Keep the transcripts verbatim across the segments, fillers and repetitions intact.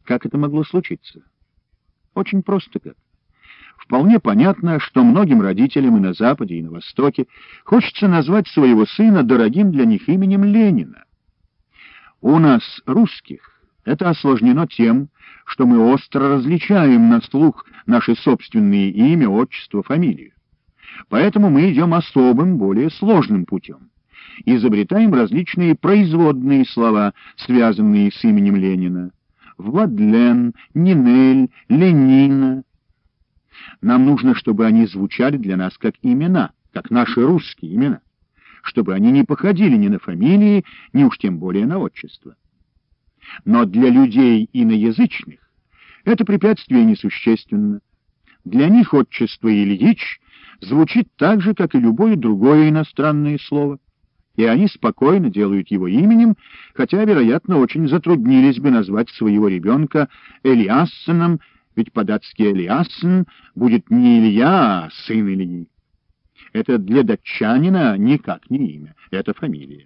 Как это могло случиться? Очень просто как. Вполне понятно, что многим родителям и на Западе, и на Востоке хочется назвать своего сына дорогим для них именем Ленина. У нас, русских, это осложнено тем, что мы остро различаем на слух наши собственные имя, отчество, фамилию. Поэтому мы идем особым, более сложным путем. Изобретаем различные производные слова, связанные с именем Ленина. Владлен, Нинель, Ленина. Нам нужно, чтобы они звучали для нас как имена, как наши русские имена, чтобы они не походили ни на фамилии, ни уж тем более на отчество. Но для людей иноязычных это препятствие несущественно. Для них отчество Ильич звучит так же, как и любое другое иностранное слово, и они спокойно делают его именем, хотя, вероятно, очень затруднились бы назвать своего ребенка Элиассеном, ведь по-датски Элиассен будет не Илья, а сын Ильи. Это для датчанина никак не имя, это фамилия.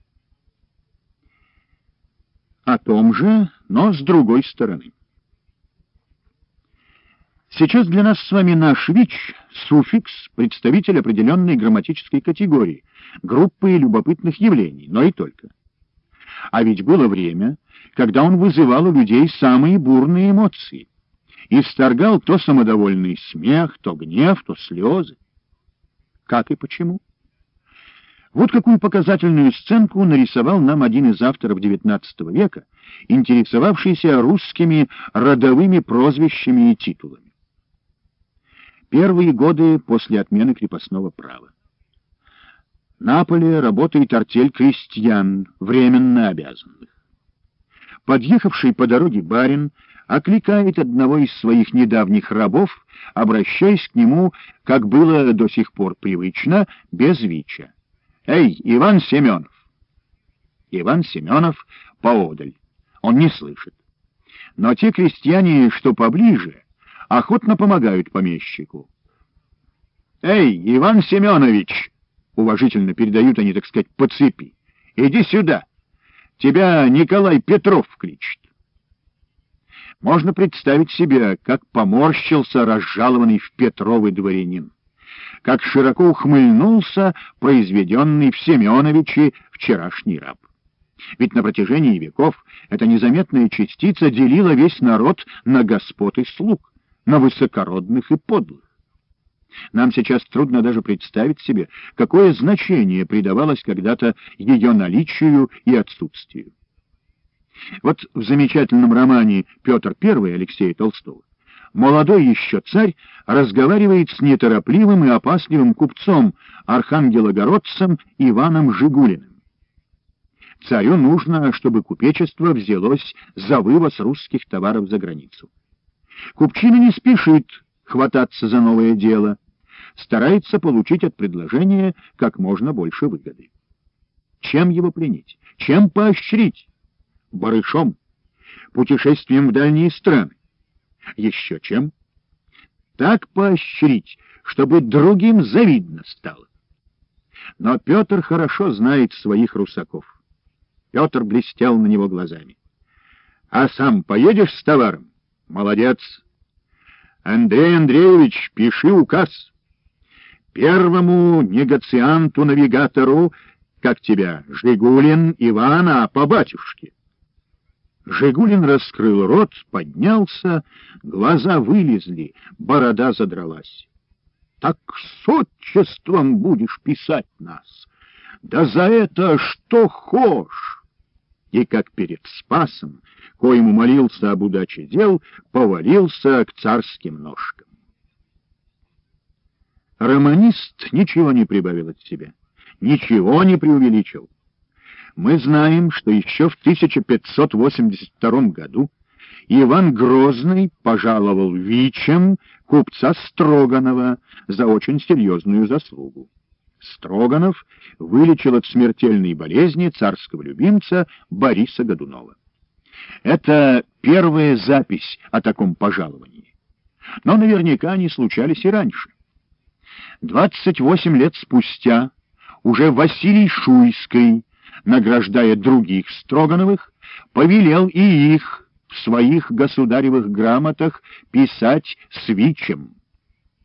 О том же, но с другой стороны. Сейчас для нас с вами наш ВИЧ — суффикс, представитель определенной грамматической категории, группы любопытных явлений, но и только. А ведь было время, когда он вызывал у людей самые бурные эмоции, исторгал то самодовольный смех, то гнев, то слезы. Как и почему? Вот какую показательную сценку нарисовал нам один из авторов девятнадцатого века, интересовавшийся русскими родовыми прозвищами и титулами. Первые годы после отмены крепостного права. На поле работает артель крестьян, временно обязанных. Подъехавший по дороге барин окликает одного из своих недавних рабов, обращаясь к нему, как было до сих пор привычно, без вича. «Эй, Иван Семенов!» Иван Семенов поодаль. Он не слышит. Но те крестьяне, что поближе, охотно помогают помещику. «Эй, Иван Семенович!» — уважительно передают они, так сказать, по цепи. «Иди сюда! Тебя Николай Петров кличет». Можно представить себе, как поморщился разжалованный в Петровы дворянин, как широко ухмыльнулся произведенный в Семеновиче вчерашний раб. Ведь на протяжении веков эта незаметная частица делила весь народ на господ и слуг, на высокородных и подлых. Нам сейчас трудно даже представить себе, какое значение придавалось когда-то ее наличию и отсутствию. Вот в замечательном романе «Петр Первый» Алексея Толстого молодой еще царь разговаривает с неторопливым и опасливым купцом, архангелогородцем Иваном Жигулиным. Царю нужно, чтобы купечество взялось за вывоз русских товаров за границу. Купчина не спешит хвататься за новое дело, старается получить от предложения как можно больше выгоды. Чем его пленить? Чем поощрить? Барышом, путешествием в дальние страны. Еще чем? Так поощрить, чтобы другим завидно стало. Но Петр хорошо знает своих русаков. Петр блестел на него глазами. А сам поедешь с товаром? Молодец. Андрей Андреевич, пиши указ. Первому негацианту-навигатору, как тебя, Жигулин Ивана, по батюшке. Жигулин раскрыл рот, поднялся, глаза вылезли, борода задралась. Так с отчеством будешь писать нас, да за это что хошь. И как перед Спасом, коему молился об удаче дел, повалился к царским ножкам. Романист ничего не прибавил от себя, ничего не преувеличил. Мы знаем, что еще в тысяча пятьсот восемьдесят втором году Иван Грозный пожаловал вичем купца Строганова за очень серьезную заслугу. Строганов вылечил от смертельной болезни царского любимца Бориса Годунова. Это первая запись о таком пожаловании. Но наверняка они случались и раньше. двадцать восемь лет спустя уже Василий Шуйский, награждая других Строгановых, повелел и их в своих государевых грамотах писать с вичем.